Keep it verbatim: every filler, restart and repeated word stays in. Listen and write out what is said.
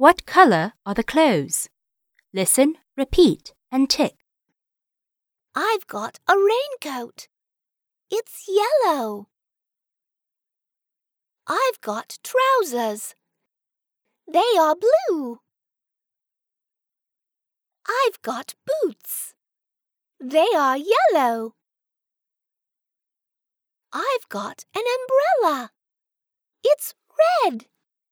What colour are the clothes? Listen, repeat, and tick. I've got a raincoat. It's yellow. I've got trousers. They are blue. I've got boots. They are yellow. I've got an umbrella. It's red.